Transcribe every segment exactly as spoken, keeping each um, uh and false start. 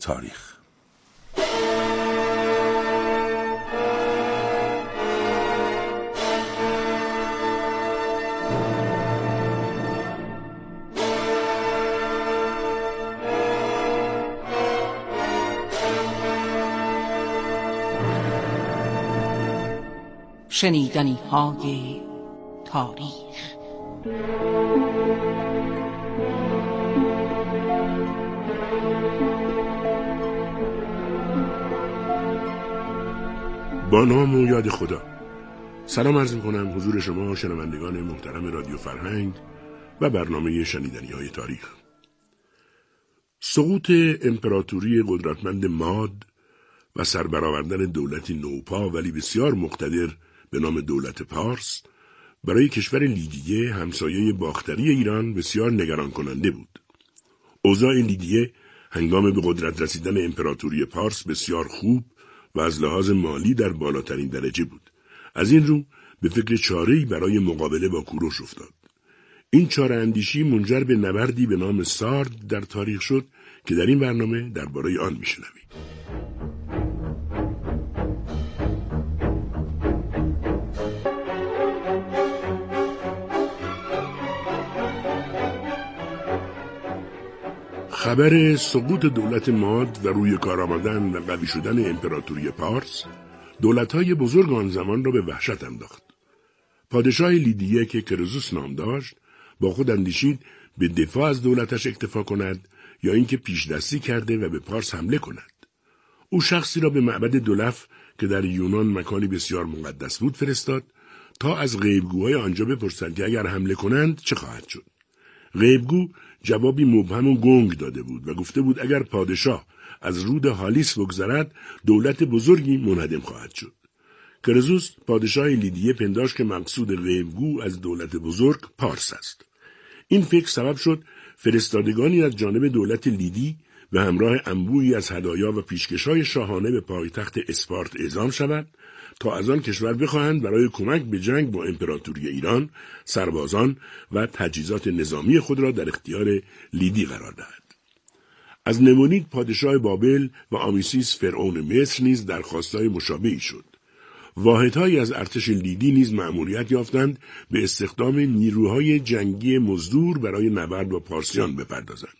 تاریخ. شنیدنی های تاریخ. با نام و یاد خدا. سلام عرض می‌کنم حضور شما شنوندگان محترم رادیو فرهنگ و برنامه شنیدنی های تاریخ. سقوط امپراتوری قدرتمند ماد و سربرآوردن دولتی نوپا ولی بسیار مقتدر به نام دولت پارس برای کشور لیدیه همسایه باختری ایران بسیار نگران کننده بود. اوضاع لیدیه هنگام به قدرت رسیدن امپراتوری پارس بسیار خوب و از لحاظ مالی در بالاترین درجه بود. از این رو به فکر چاره‌ای برای مقابله با کوروش افتاد. این چاره اندیشی منجر به نبردی به نام سارد در تاریخ شد که در این برنامه درباره آن میشنوید. خبر سقوط دولت ماد و روی کار آمدن و قوی شدن امپراتوری پارس دولت‌های بزرگ آن زمان را به وحشت انداخت. پادشاه لیدیه که کرزوس نام داشت با خود اندیشید به دفاع از دولتش اکتفا کند یا اینکه پیش دستی کرده و به پارس حمله کند. او شخصی را به معبد دولف که در یونان مکانی بسیار مقدس بود فرستاد تا از غیبگوهای آنجا بپرسد که اگر حمله کنند چه خواهد شد. غیبگو جوابی مبهم و گنگ داده بود و گفته بود اگر پادشاه از رود هالیس بگذرد دولت بزرگی منهدم خواهد شد. کرزوس پادشاه لیدیه پنداشت که مقصود غیبگو از دولت بزرگ پارس است. این فکر سبب شد فرستادگانی از جانب دولت لیدی و همراه انبوهی از هدایا و پیشکش‌های شاهانه به پایتخت اسپارت اعزام شود تا از آن کشور بخواهند برای کمک به جنگ با امپراتوری ایران سربازان و تجهیزات نظامی خود را در اختیار لیدی قرار دهد. از نمونید پادشاه بابل و آمیسیس فرعون مصر نیز درخواست‌های مشابهی شد. واحدهایی از ارتش لیدی نیز مأموریت یافتند به استخدام نیروهای جنگی مزدور برای نبرد با پارسیان بپردازند.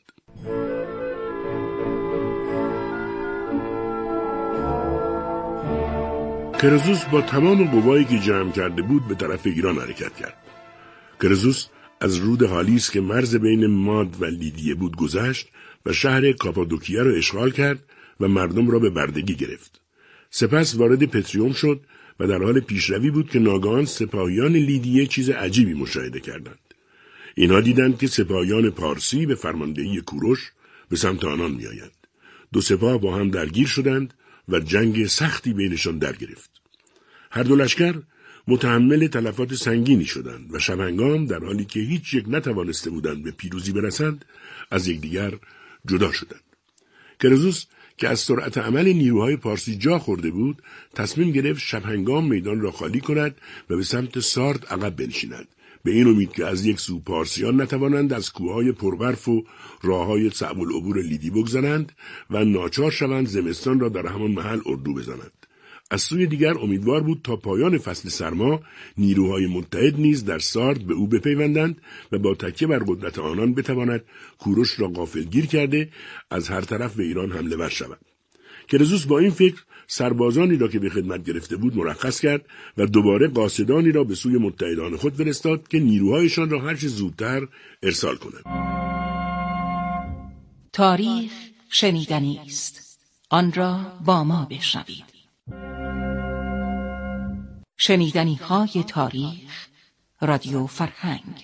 کرزوس با تمام قوایی که جمع کرده بود به طرف ایران حرکت کرد. کرزوس از رود هالیس که مرز بین ماد و لیدیه بود گذشت و شهر کاپادوکیه را اشغال کرد و مردم را به بردگی گرفت. سپس وارد پتریوم شد و در حال پیشروی بود که ناگهان سپاهیان لیدیه چیز عجیبی مشاهده کردند. اینها دیدند که سپاهیان پارسی به فرماندهی کوروش به سمت آنان میآیند. دو سپاه با هم درگیر شدند و جنگ سختی بینشان در گرفت. هر دو لشکر متحمل تلفات سنگینی شدند و شبهنگام در حالی که هیچ یک نتوانسته بودند به پیروزی برسند از یکدیگر جدا شدند. کرزوس که از سرعت عمل نیروهای پارسی جا خورده بود تصمیم گرفت شبهنگام میدان را خالی کند و به سمت سارد عقب بنشیند، به این امید که از یک سو پارسیان نتوانند از کوههای پربرف و راههای صعب العبور لیدی بگذرند و ناچار شوند زمستان را در همان محل اردو بزنند. از سوی دیگر امیدوار بود تا پایان فصل سرما نیروهای متحد نیز در سارد به او بپیوندند و با تکیه بر قدرت آنان بتواند کوروش را غافلگیر کرده از هر طرف به ایران حمله ور شود. کرزوس با این فکر سربازانی را که به خدمت گرفته بود مرخص کرد و دوباره قاصدانی را به سوی متحدان خود فرستاد که نیروهایشان را هر چه زودتر ارسال کنند. تاریخ شنیدنی است، آن را با ما بشنوید. شنیدنی های تاریخ، رادیو فرهنگ.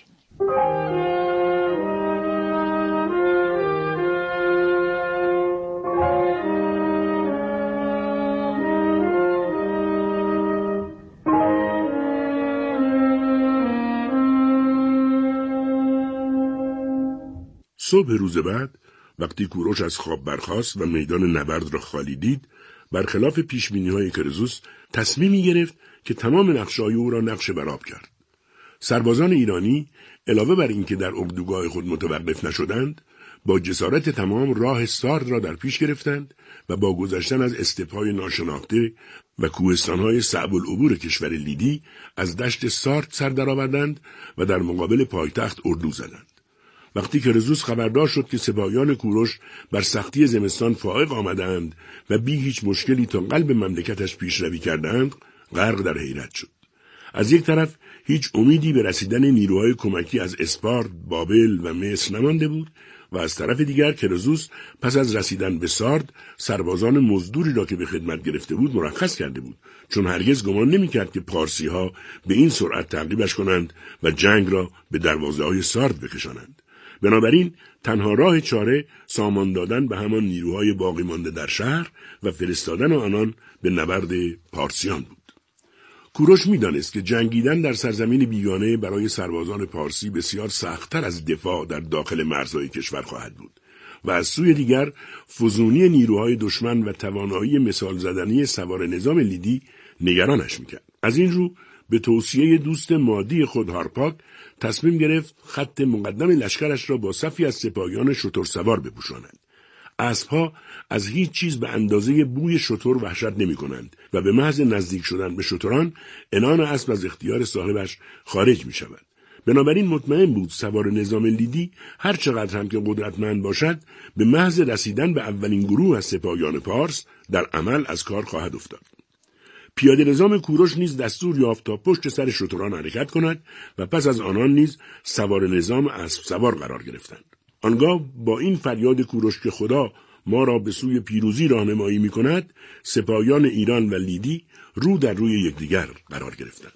صبح روز بعد وقتی کوروش از خواب برخاست و میدان نبرد را خالی دید، برخلاف پیشبینی‌های کرزوس تصمیمی گرفت که تمام نقشه‌های او را نقش برآب کرد. سربازان ایرانی علاوه بر اینکه در اردوگاه خود متوقف نشدند، با جسارت تمام راه سارد را در پیش گرفتند و با گذشتن از استپ‌های ناشناخته و کوهستان‌های صعب العبور کشور لیدی از دشت سارد سر درآوردند و در مقابل پایتخت اردو زدند. وقتی کرزوس خبردار شد که سپاهیان کوروش بر سختی زمستان فائق آمدند و بی هیچ مشکلی تا قلب مملکتش پیشروی کردند، غرق در حیرت شد. از یک طرف هیچ امیدی به رسیدن نیروهای کمکی از اسپارت، بابل و مصر نمانده بود و از طرف دیگر کرزوس پس از رسیدن به سارد سربازان مزدوری را که به خدمت گرفته بود مرخص کرده بود، چون هرگز گمان نمی‌کرد که پارسی‌ها به این سرعت تعقیبش کنند و جنگ را به دروازه‌های سارد بکشانند. بنابراین تنها راه چاره سامان دادن به همان نیروهای باقی مانده در شهر و فرستادن آنان به نبرد پارسیان بود. کوروش می‌دانست که جنگیدن در سرزمین بیگانه برای سربازان پارسی بسیار سخت‌تر از دفاع در داخل مرزهای کشور خواهد بود و از سوی دیگر فزونی نیروهای دشمن و توانایی مثال زدنی سوار نظام لیدی نگرانش می‌کرد. از این رو به توصیه دوست مادی خود هارپاک تصمیم گرفت خط مقدم لشکرش را با صفی از سپاهیان شترسوار بپوشاند. اسبها از هیچ چیز به اندازه بوی شتر وحشت نمی کنند و به محض نزدیک شدن به شتران عنان اسب از اختیار صاحبش خارج می شود. بنابراین مطمئن بود سوار نظام لیدی هر چقدر هم که قدرتمند باشد به محض رسیدن به اولین گروه از سپاهیان پارس در عمل از کار خواهد افتاد. پیاده نظام کوروش نیز دستور یافت تا پشت سر شتران حرکت کند و پس از آنان نیز سوار نظام اسب سوار قرار گرفتند. آنگاه با این فریاد کوروش که خدا ما را به سوی پیروزی راهنمایی می کند، سپاهیان ایران و لیدی رو در روی یکدیگر قرار گرفتند.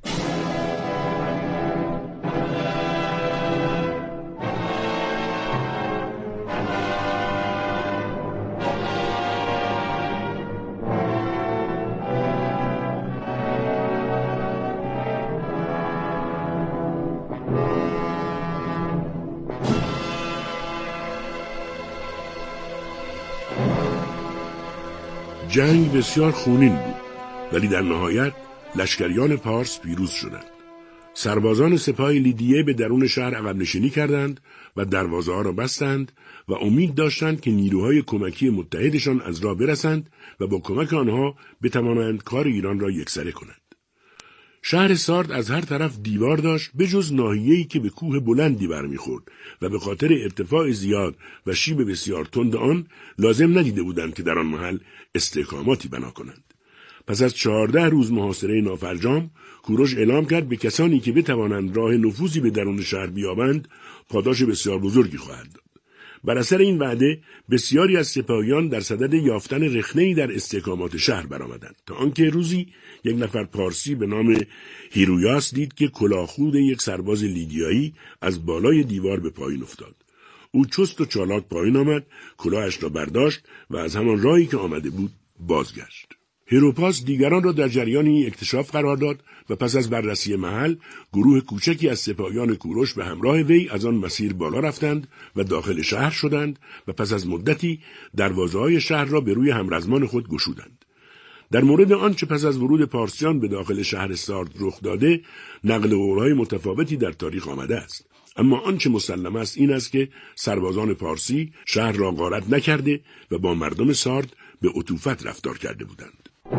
جنگ بسیار خونین بود، ولی در نهایت لشکریان پارس پیروز شدند. سربازان سپاه لیدیه به درون شهر عقب نشینی کردند و دروازه ها را بستند و امید داشتند که نیروهای کمکی متحدشان از راه برسند و با کمک آنها بتوانند کار ایران را یکسره کنند. شهر سارد از هر طرف دیوار داشت به جز ناحیه‌ای که به کوه بلندی برمیخورد و به خاطر ارتفاع زیاد و شیب بسیار تند آن لازم ندیده بودند که در آن محل استحکاماتی بنا کنند. پس از چهارده روز محاصره نافرجام، کوروش اعلام کرد به کسانی که بتوانند راه نفوذی به درون شهر بیابند پاداش بسیار بزرگی خواهد داد. بر اثر این وعده بسیاری از سپاهیان در صدد یافتن رخنه‌ای در استحکامات شهر برآمدند تا آنکه روزی یک نفر پارسی به نام هیرویاس دید که کلاهخود یک سرباز لیدیایی از بالای دیوار به پایین افتاد. او چست و چالاک پایین آمد، کلاهش را برداشت و از همان راهی که آمده بود بازگشت. هیروپاس دیگران را در جریان این اکتشاف قرار داد و پس از بررسی محل گروه کوچکی از سپاهیان کوروش به همراه وی از آن مسیر بالا رفتند و داخل شهر شدند و پس از مدتی دروازه‌های شهر را به روی همرزمان خود گشودند. در مورد آنچه پس از ورود پارسیان به داخل شهر سارد رخ داده نقل قول‌های متفاوتی در تاریخ آمده است، اما آنچه مسلم است این است که سربازان پارسی شهر را غارت نکرده و با مردم سارد به عطوفت رفتار کرده بودند.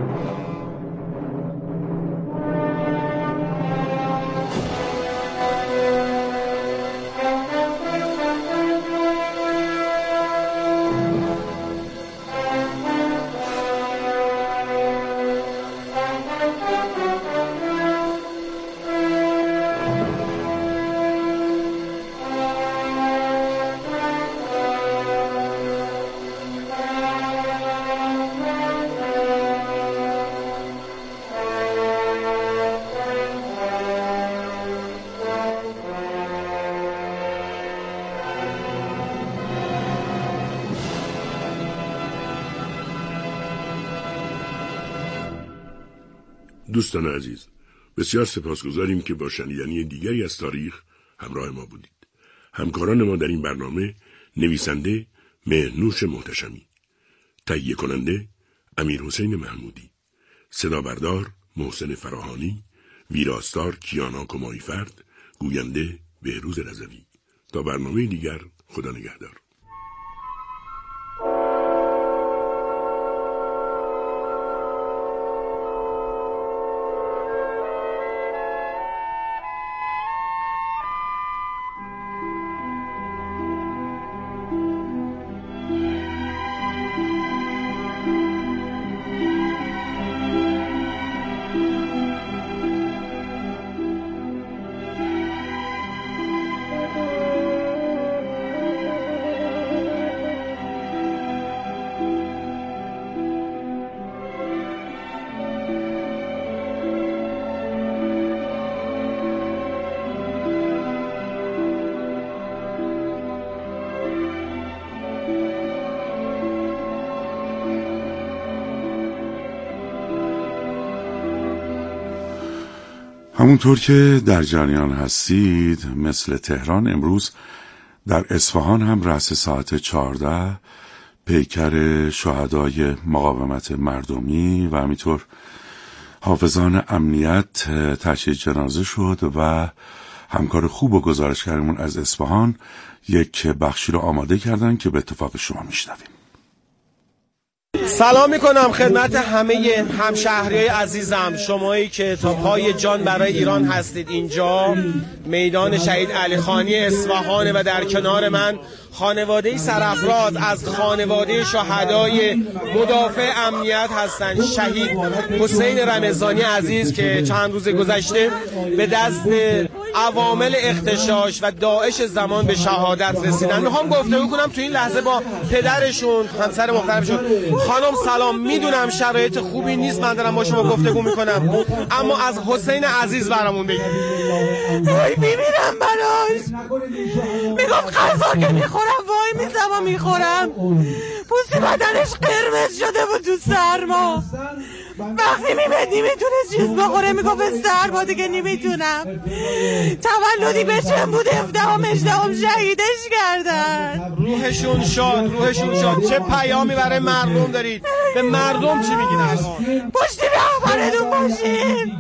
دوستان عزیز، بسیار سپاسگزاریم که با شنیدنی دیگری از تاریخ همراه ما بودید. همکاران ما در این برنامه نویسنده مهرنوش محتشمی، تهیه کننده امیر حسین محمودی، صدا بردار محسن فراهانی، ویراستار کیانا کماییفرد، گوینده بهروز رضوی. تا برنامه دیگر، خدا نگهدار. همونطور که در جریان هستید، مثل تهران امروز در اصفهان هم رأس ساعت چهارده پیکر شهدای مقاومت مردمی و همینطور حافظان امنیت تشییع جنازه شد و همکار خوب و گزارشگرمون از اصفهان یک بخشی رو آماده کردن که به اتفاق شما میشنویم. سلام میکنم خدمت همه همشهریای عزیزم، شمایی که تا پای جان برای ایران هستید. اینجا میدان شهید علی خانی اصفهانه و در کنار من خانواده سرافراز از خانواده شهدای مدافع امنیت هستند. شهید حسین رمضانی عزیز که چند روز گذشته به دست عوامل اغتشاش و داعش زمان به شهادت رسیدن. میخوام گفتگو کنم تو این لحظه با پدرشون، همسر محترمشون. خانم سلام، میدونم شرایط خوبی نیست من دارم با شما گفتگو میکنم، اما از حسین عزیز برامون بگید. وای میمیرم براش، میگفت غذا که میخورم وای میزم و میخورم، پوست بدنش قرمز شده بود تو سرما، وقتی میمد نمیتونست چیز بخوره میگفت سرما دیگه نمیتونم. تولدی بچم بود هفدهم هجدهم شهیدش کردن. روحشون شاد، روحشون شاد. چه پیامی برای مردم دارید؟ به مردم چی میگین الان؟ پشتی به احبارتون باشین.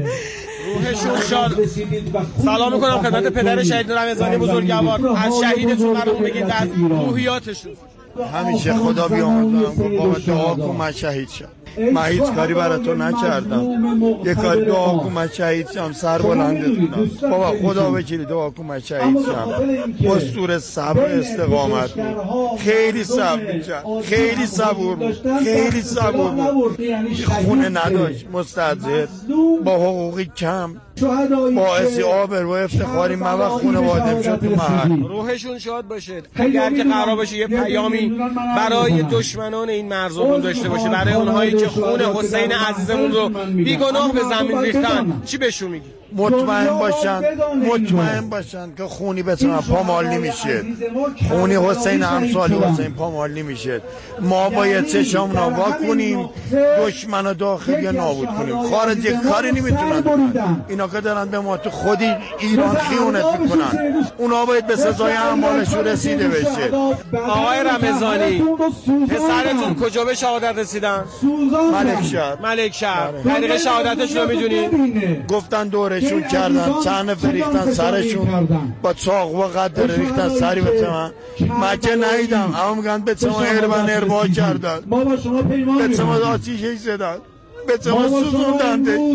روحشون شاد. سلام میکنم خدمت پدر شهید رمضانی بزرگوار. از شهیدتون برامون بگید، از روحیاتشون. همیشه خدا بیامرزم گفت بابا دعا کن من شهید شم. من هیچ کاری برای تو نکردم، یه کاری دعا کن من شهید شم، سر بلندتونم. بابا خدا وکیلی دعا کن من شهید شم. مستور صبر استقامت بود، خیلی صبر میکرد، خیلی صبور بود، خیلی صبور بود. خونه نداشت، مستعجل، با حقوقی کم، باعث آبرو و افتخاری موقع خونه وادم شد تو محل. روحشون شاد باشه. اگر که قرار باشه یه پیامی برای دشمنان این مرزمون داشته باشه، برای اونهایی که خون حسین عزیزمون رو بیگناه به زمین ریختن، چی بهشون میگی؟ مطمئن باشن، مطمئن باشن که خونی بتونن پامال نمیشه، خونی حسین امثال حسین پامال نمیشه. ما باید چشمون رو وا کنیم، دشمن داخلی نابود کنیم. خارجی کاری نمیتونن کنن. اینا که دارن به ما تو خودی ایران خیانت میکنن، اونا باید به سزای اعمالشون رسیده بشه. آقای رمضانی، پسرتون کجا به شهادت رسیدن؟ ملک شهر. ملک شهر. طریق شهادتش رو میدونید؟ گفتن دورشون کردن، چند نفر ریختن سرشون، با چاق و قدر ریختن سری به من. من که نیدم، اما میگن به چما اربن اربا کردن، به چما آتیشش زدن، به چما سوزوندنده.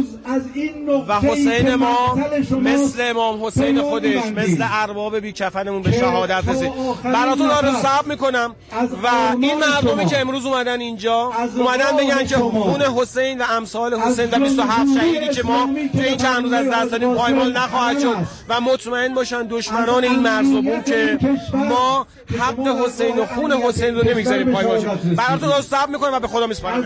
و حسین ما مثل امام حسین خودش، مثل ارباب بیکفنمون به شهادت رسید. براتون آرزو صبر میکنم و این مردمی که امروز اومدن اینجا، اومدن بگن که خون حسین و امثال حسین و بیست و هفت شهیدی که ما تو این چند روز از دست دادیم پایمال نخواهد شد و مطمئن باشن دشمنان این مرزبون که ما حق حسین و خون حسین رو نمیگذاریم پایمال شه. براتون آرزو صبر میکنم و به خدا میسپارم.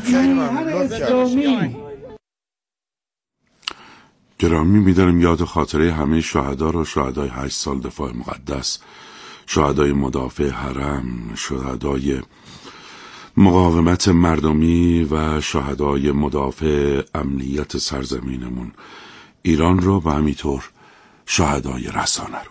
گرامی می‌داریم یاد خاطره همه شهدا رو، شهدای هشت سال دفاع مقدس، شهدای مدافع حرم، شهدای مقاومت مردمی و شهدای مدافع امنیت سرزمینمون ایران رو و همینطور شهدای رسانه رو.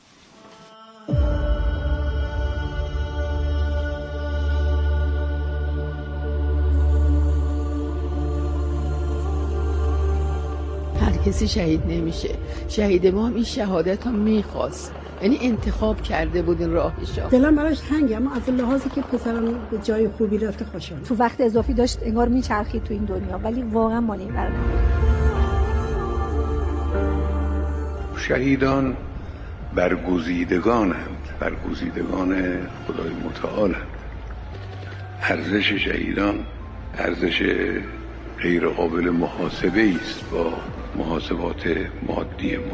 کسی شهید نمیشه. شهید ما هم این شهادت هم میخواست، یعنی انتخاب کرده بود این راهشو. دلم براش تنگه، اما از لحاظی که پسرم به جای خوبی رفته خوشحالم. تو وقت اضافی داشت انگار میچرخید تو این دنیا، ولی واقعا مانعی برام. شهیدان برگزیدگانند، برگزیدگان خدای متعالند. ارزش شهیدان ارزش غیر قابل محاسبه است با محاسبات مادی ما.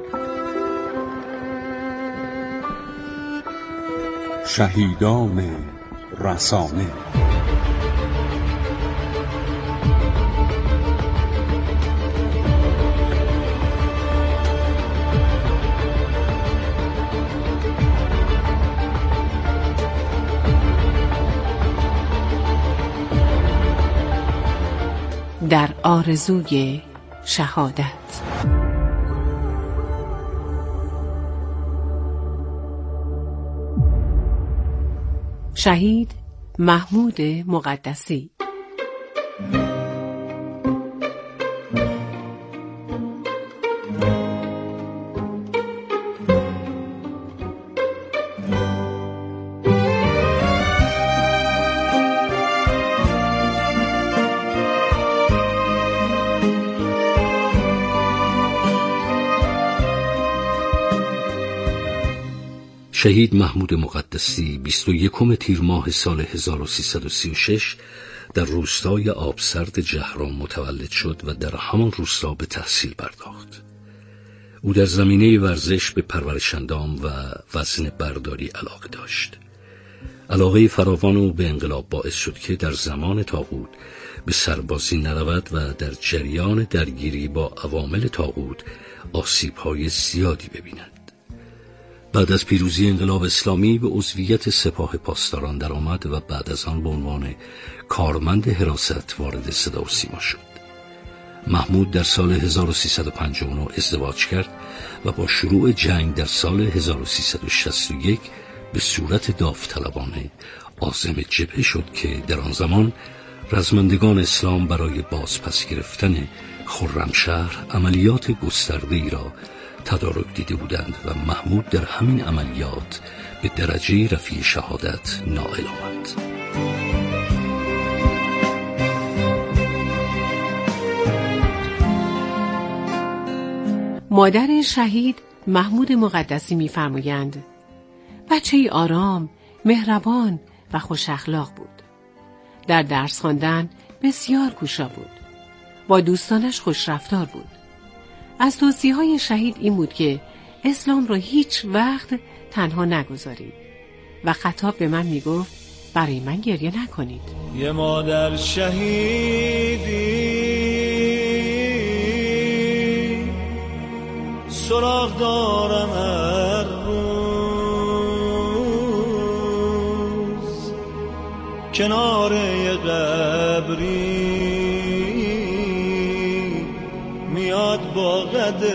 شهیدان رسانه. در آرزوی شهادت. شهید محمود مقدسی. شهید محمود مقدسی بیست و یکم تیر ماه سال هزار و سیصد و سی و شش در روستای آبسرد جهرم متولد شد و در همان روستا به تحصیل پرداخت. او در زمینه ورزش به پرورش اندام و وزن برداری علاقه داشت. علاقه فراوان او به انقلاب باعث شد که در زمان طاغوت به سربازی نرود و در جریان درگیری با عوامل طاغوت آسیب‌های زیادی ببیند. بعد از پیروزی انقلاب اسلامی به عضویت سپاه پاسداران درآمد و بعد از آن به عنوان کارمند حراست وارد صدا و سیما شد. محمود در سال هزار و سیصد و پنجاه و نه ازدواج کرد و با شروع جنگ در سال هزار و سیصد و شصت و یک به صورت داوطلبانه عازم جبهه شد که در آن زمان رزمندگان اسلام برای بازپس گرفتن خرمشهر عملیات گسترده‌ای را تدارک دیده بودند و محمود در همین عملیات به درجه رفیع شهادت نائل آمد. مادر شهید محمود مقدسی می‌فرمایند بچه‌ای آرام، مهربان و خوش اخلاق بود. در درس خواندن بسیار کوشا بود. با دوستانش خوش رفتار بود. از توصیه‌های شهید این بود که اسلام را هیچ وقت تنها نگذارید و خطاب به من میگفت برای من گریه نکنید. یه مادر شهیدی سراغ دارم هر روز کنار یه قبری میاد با قد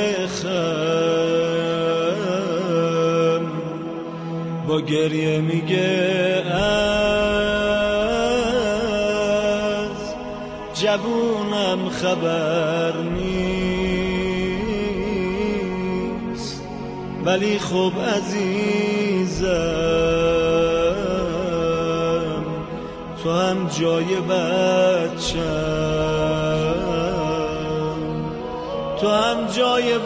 خم با گریه میگه از جوونم خبر نیست ولی خب عزیزم تو هم جای بچم تو هم جای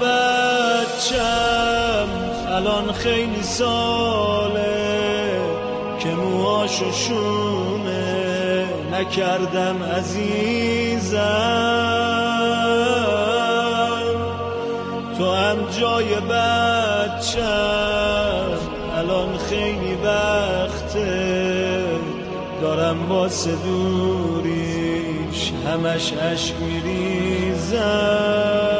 بچم الان خیلی ساله که موهاشو شونه نکردم عزیزم تو هم جای بچم الان خیلی وقته دارم واسه دوریش همش عشق میریزم.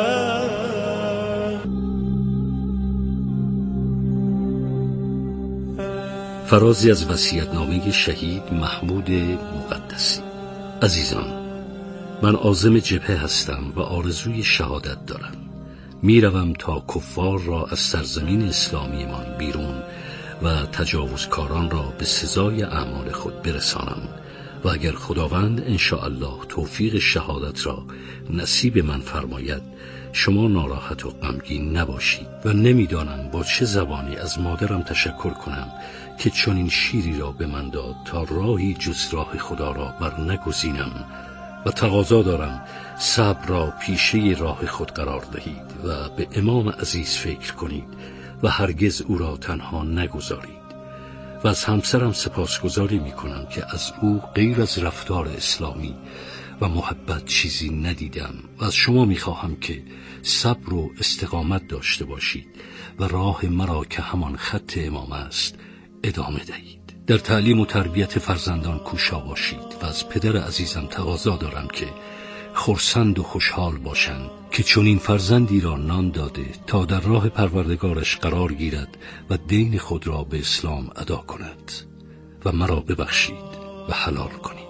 فرازی از وصیت‌نامه شهید محمود مقدسی. عزیزان، من عازم جبهه هستم و آرزوی شهادت دارم. میروم تا کفار را از سرزمین اسلامیمان بیرون و تجاوزکاران را به سزای اعمال خود برسانم و اگر خداوند انشاءالله توفیق شهادت را نصیب من فرماید شما ناراحت و غمگین نباشید و نمیدانم با چه زبانی از مادرم تشکر کنم که چنین شیری را به من داد تا راهی جز راه خدا را بر نگزینم و تقاضا دارم صبر را پیشه راه خود قرار دهید و به امام عزیز فکر کنید و هرگز او را تنها نگذارید و از همسرم سپاسگزاری می کنم که از او غیر از رفتار اسلامی و محبت چیزی ندیدم و از شما می خواهم که صبر و استقامت داشته باشید و راه مرا که همان خط امام است ادامه دهید. در تعلیم و تربیت فرزندان کوشا باشید و از پدر عزیزم تقاضا دارم که خرسند و خوشحال باشند که چنین فرزندی را نان داده تا در راه پروردگارش قرار گیرد و دین خود را به اسلام ادا کند و مرا ببخشید و حلال کنید.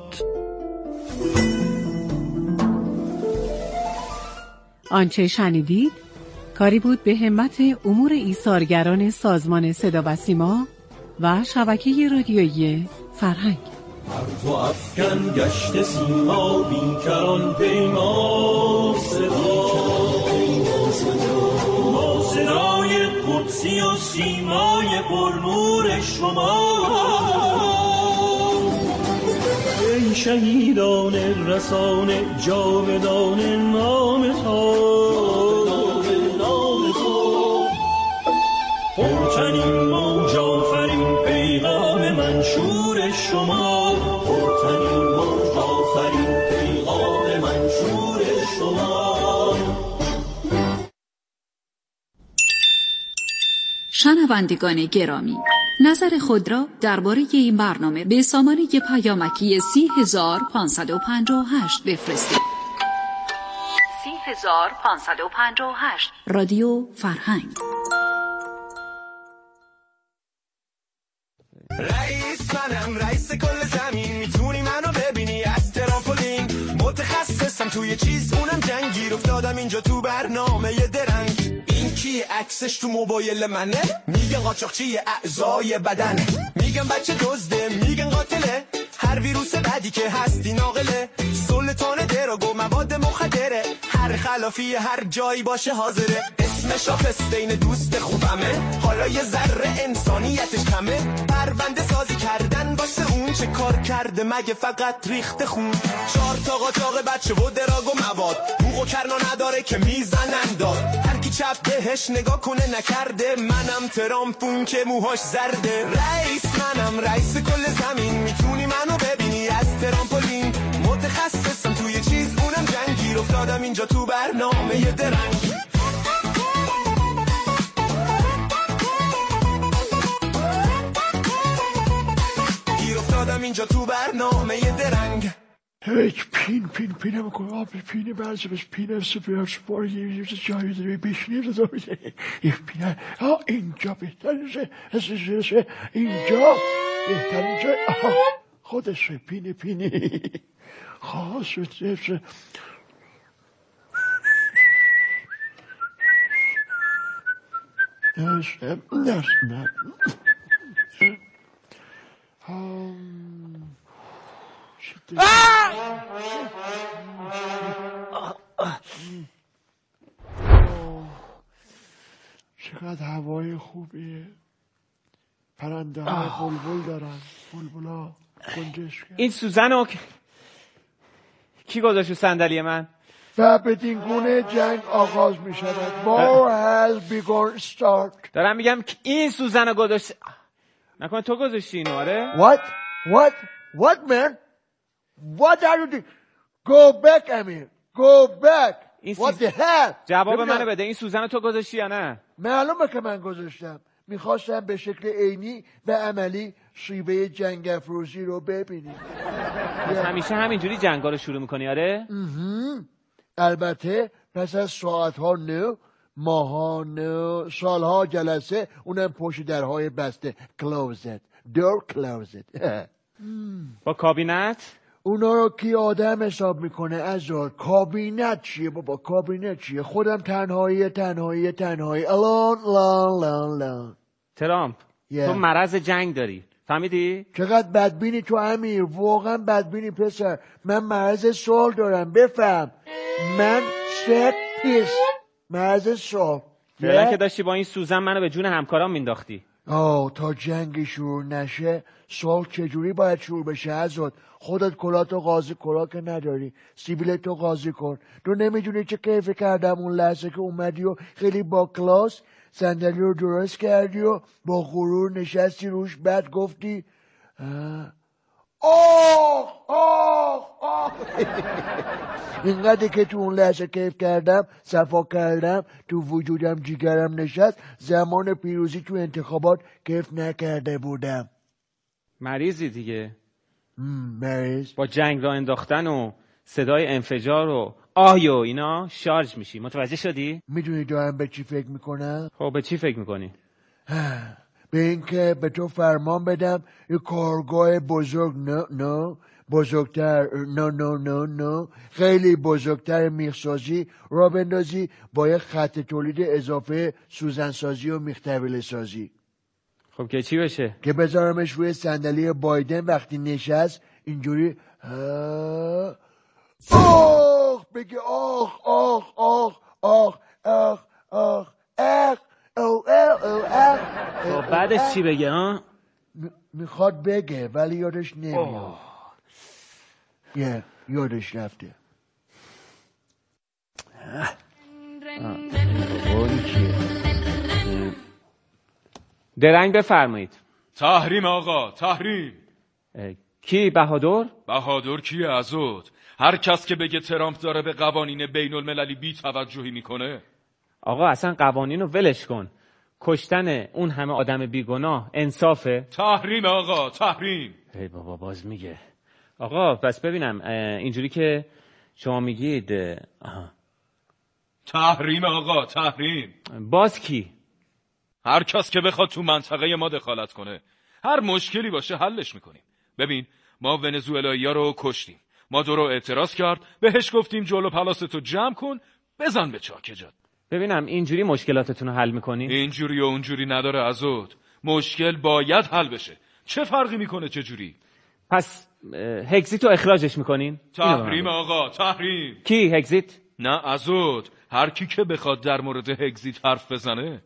آنچه شنیدید کاری بود به همت امور ایثارگران سازمان صدا و سیما و شبکه رادیویی فرهنگ. هر تو افکن گشت سیما بیکران پیما صدا با صدای قدسی و سیمای پرنور شما ای شهیدان رسانه جاودان نام تو نام تو پرتنین موج آفرین پیغام منشور شما پرتنین موج آفرین پیغام منشور شما. شنوندگان گرامی، نظر خود را درباره این برنامه به سامانه پیامکی سی هزار پانصد و پنجاه و هشت بفرستید. سی هزار پانصد و پنجاه و هشت رادیو فرهنگ. رئیس منم، رئیس کل زمین، میتونی منو ببینی از ترامپولین، متخصصم توی چیز اونم جنگ، گیر افتادم اینجا تو برنامه درنگ. این کی عکسش تو موبایل منه؟ میگن قاچاقچی اعضای بدنه، میگن بچه دزده، میگن قاتله، هر ویروس بعدی که هستی ناقله، سلطان دراگو مواد مخدره، هر خلافی هر جایی باشه حاضره، اسمش آفستین دوست خوبمه، حالا یه ذره انسانیتش کمه، پرونده سازی کردن واسه اون چه کار کرده مگه فقط ریخته خون، چهار تا قاچاق بچه و دراگو مواد، بوق و کرنا نداره که میزنن داد، هر کی چپ بهش نگاه کنه نکرده، منم ترامپون که موهاش زرده، رئیس منم، رئیس کل زمین، میتونی منو ببینی از ترامپولین، متخصصم توی چیز اونم جنگ، گیر افتادم اینجا تو برنامه درنگ. گیر افتادم اینجا تو برنامه درنگ. هیچ پین پین پینم کن آب پینه بعضی بس پینه سپر سپار یه جایی داری بشنی رو داری یه پینه ها اینجا بهترینشه هسته اینجا بهترینشه خودش پینه پینه خواست بسیارشه نشم نشم چقدر هوای خوبیه، پرنده ها بلبل دارن، بلبلا گنجشک. این سوزنو کی گذاشت صندلی من؟ و بدین گونه جنگ آغاز می شود. War has begun start. دارم میگم این سوزنو گذاشت، نکنه تو گذاشتی اینو؟ آره. What? What? What man? What are you doing? Go back Amir. Go back. What the hell? جواب منو بده، این سوزنو تو گذاشتی یا نه؟ معلومه که من گذاشتم. میخواستم به شکل عینی و عملی شیوه جنگ افروزی رو ببینیم. همیشه همینجوری جنگا رو شروع میکنی؟ آره. البته پس از ساعتها نه، ماها نه، سالها جلسه، اونم پشت درهای بسته. Closet. Door closet. با کابینت؟ اونا رو کی آدم حساب میکنه ازار؟ کابینت چیه بابا؟ کابینت چیه؟ خودم تنهایی تنهایی تنهایی alone alone alone alone. ترامپ yeah. تو مرض جنگ داری، فهمیدی؟ چقدر بدبینی تو امیر، واقعا بدبینی پسر. من مرض سال دارم، بفهم. من سک پیس مرض سال. فعلا که داشتی با این سوزن منو به جون همکارام مینداختی. آه تا جنگ شروع نشه سال چجوری باید شروع بشه ازاد؟ خودت کلاتو قاضی کلا که نداری، سیبیلتو قاضی کن. تو نمیدونی چه کیف کردم اون لحظه که اومدی و خیلی با کلاس صندلی رو درست کردی و با غرور نشستی روش، بعد گفتی آه آه آه اینقدر که تو اون لحظه کیف کردم، صفا کردم، تو وجودم جیگرم نشست. زمان پیروزی تو انتخابات کیف نکرده بودم. مریضی دیگه. مریض با جنگ را انداختن و صدای انفجار و آهیو اینا شارژ میشی. متوجه شدی؟ میدونی دارم به چی فکر میکنم؟ خب به چی فکر میکنی؟ به این که به تو فرمان بدم یه کارگاه بزرگ، نه نه بزرگتر، نه نه نه نه خیلی بزرگتر میخسازی را بندازی با یه خط تولید اضافه سوزنسازی و میختویل سازی. خب که چی بشه؟ که بذارمش روی صندلی بایدن وقتی نشست اینجوری آخ بگه آخ آخ آخ آخ آخ آخ آخ او او او آخ. خب بعدش چی بگه ها؟ میخواد بگه ولی یادش نمیاد. یه یادش رفته. درنگ بفرمایید. تحریم آقا، تحریم. کی بهادر؟ بهادر کیه عزود؟ هر کس که بگه ترامپ داره به قوانین بین المللی بی توجهی میکنه. آقا اصلا قوانین رو ولش کن. کشتن اون همه آدم بیگناه انصافه؟ تحریم آقا، تحریم. ای بابا باز میگه. آقا پس ببینم اینجوری که شما میگید آها. تحریم آقا، تحریم. باز کی؟ هر کس که بخواد تو منطقه ما دخالت کنه. هر مشکلی باشه حلش میکنیم. ببین ما ونزوئلایی‌ها رو کشتیم. مادورو اعتراض کرد، بهش گفتیم جلو پلاستو جمع کن، بزن به چاکجات. ببینم اینجوری مشکلاتتون رو حل میکنین؟ اینجوری و اونجوری نداره عزود. مشکل باید حل بشه. چه فرقی میکنه چه جوری؟ پس هگزیت رو اخراجش میکنین؟ تحریم آقا، تحریم. کی هگزیت؟ نه عزود، هر کی که بخواد در مورد هگزیت حرف بزنه.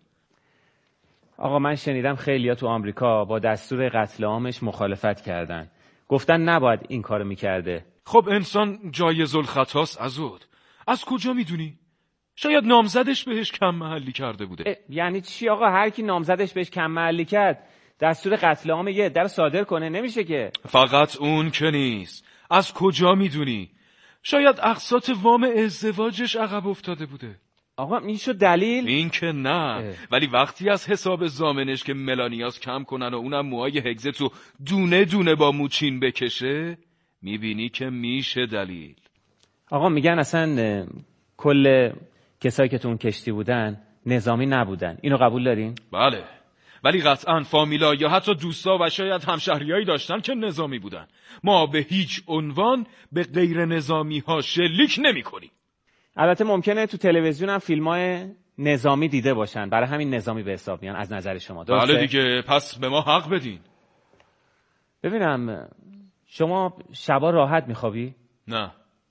آقا من شنیدم خیلیا تو آمریکا با دستور قتل عامش مخالفت کردن. گفتن نباید این کارو میکرده. خب انسان جایز الخطاست عزود. از کجا میدونی؟ شاید نامزدش بهش کم محلی کرده بوده. یعنی چی آقا؟ هر کی نامزدش بهش کم محلی کرد دستور قتل عام یه در صادر کنه نمیشه که؟ فقط اون که نیست. از کجا میدونی؟ شاید اقساط وام ازدواجش عقب افتاده بوده. آقا این شو دلیل؟ این که نه اه. ولی وقتی از حساب زامنش که ملانیاس کم کنن و اونم موهای هگزت رو دونه دونه با موچین بکشه میبینی که میشه دلیل. آقا میگن اصلا کل کسایی که تو اون کشتی بودن نظامی نبودن. اینو قبول دارین؟ بله. ولی قطعا فامیلا یا حتی دوستا و شاید همشهریایی داشتن که نظامی بودن. ما به هیچ عنوان به غیر نظامی ها شلیک نمی کنیم. البته ممکنه تو تلویزیون هم فیلم‌های نظامی دیده باشن، برای همین نظامی به حساب میان از نظر شما. درسته؟ بله دیگه، پس به ما حق بدین. ببینم شما شبا راحت میخوابی؟ نه.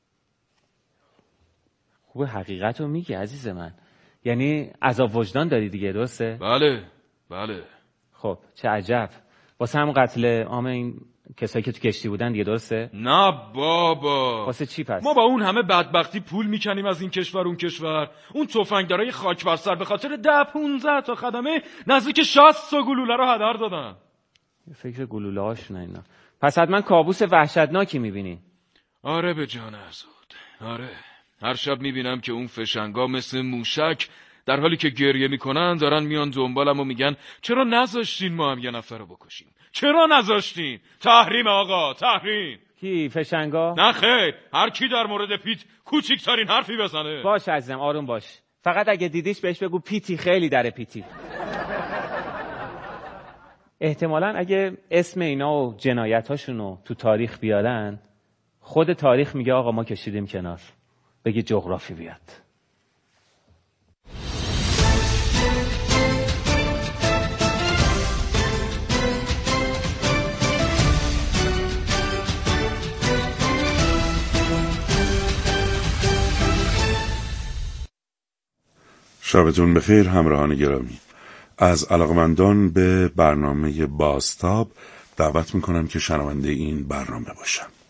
خوب حقیقت رو میگی عزیز من. یعنی عذاب وجدان داری دیگه، درسته؟ بله بله. خب چه عجب. واسه همون قتل عام این کسایی که تو کشتی بودن دیگه، درسته؟ نه بابا. واسه چی پس؟ ما با اون همه بدبختی پول میکنیم از این کشور اون کشور. اون تفنگدارای خاک بر سر به خاطر ده پونزده تا خدمه نزدیک شصت تا گلوله رو هدر دادن. فکر گلوله هاشون اینا. پس حتما کابوس وحشتناکی میبینی. آره به جان عزود. آره. هر شب میبینم که اون فشنگا مثل موشک در حالی که گریه میکنن دارن میان دنبالم و میگن چرا نذاشتین ما هم یه نفر رو بکشیم؟ چرا نذاشتین؟ تحریم آقا، تحریم. کی فشنگا؟ نه خیر، هر کی در مورد پیت کوچیکترین حرفی بزنه. باش عزیزم، آروم باش. فقط اگه دیدیش بهش بگو پیتی خیلی در پیتی. احتمالاً اگه اسم اینا و جنایتاشون رو تو تاریخ بیارن، خود تاریخ میگه آقا ما کشیدیم کنار. بگی جغرافی بیاد. شبتون بخیر همراهان گرامی. از علاقمندان به برنامه بازتاب دعوت میکنم که شنونده این برنامه باشن.